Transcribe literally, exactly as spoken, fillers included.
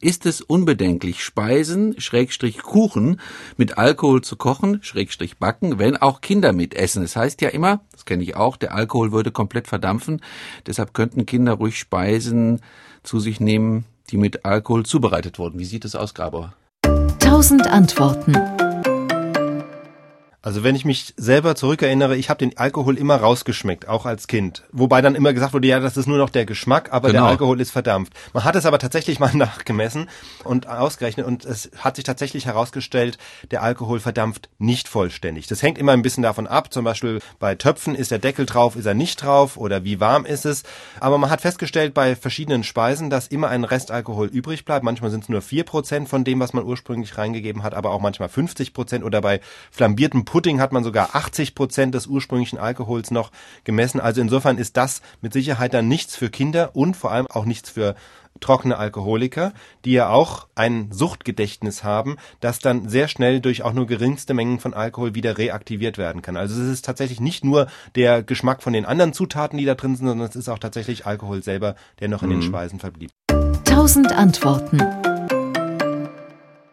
ist es unbedenklich, Speisen, Schrägstrich Kuchen, mit Alkohol zu kochen, Schrägstrich backen, wenn auch Kinder mitessen. Das heißt ja immer, das kenne ich auch, der Alkohol würde komplett verdampfen. Deshalb könnten Kinder ruhig Speisen zu sich nehmen, die mit Alkohol zubereitet wurden. Wie sieht es aus, Grabauer? Tausend Antworten. Also wenn ich mich selber zurückerinnere, ich habe den Alkohol immer rausgeschmeckt, auch als Kind. Wobei dann immer gesagt wurde, ja, das ist nur noch der Geschmack, aber genau. Der Alkohol ist verdampft. Man hat es aber tatsächlich mal nachgemessen und ausgerechnet und es hat sich tatsächlich herausgestellt, der Alkohol verdampft nicht vollständig. Das hängt immer ein bisschen davon ab, zum Beispiel bei Töpfen, ist der Deckel drauf, ist er nicht drauf oder wie warm ist es. Aber man hat festgestellt bei verschiedenen Speisen, dass immer ein Restalkohol übrig bleibt. Manchmal sind es nur vier Prozent von dem, was man ursprünglich reingegeben hat, aber auch manchmal fünfzig Prozent oder bei flambiertem Pudding hat man sogar achtzig Prozent des ursprünglichen Alkohols noch gemessen. Also insofern ist das mit Sicherheit dann nichts für Kinder und vor allem auch nichts für trockene Alkoholiker, die ja auch ein Suchtgedächtnis haben, das dann sehr schnell durch auch nur geringste Mengen von Alkohol wieder reaktiviert werden kann. Also es ist tatsächlich nicht nur der Geschmack von den anderen Zutaten, die da drin sind, sondern es ist auch tatsächlich Alkohol selber, der noch in den Speisen verblieb. Tausend Antworten.